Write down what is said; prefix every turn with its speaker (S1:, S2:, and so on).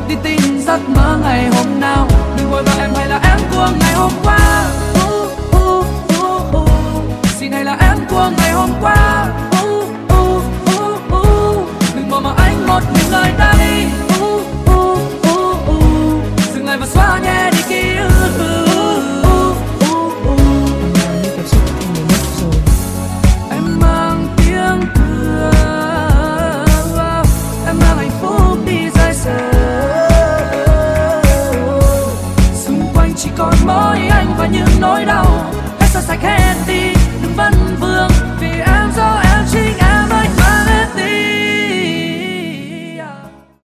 S1: đi tìm giấc mơ ngày hôm nào. Đừng vội vã em hay là em của ngày hôm qua. Xin hãy là em của ngày hôm qua. Đừng bỏ mà anh một mình rời đây.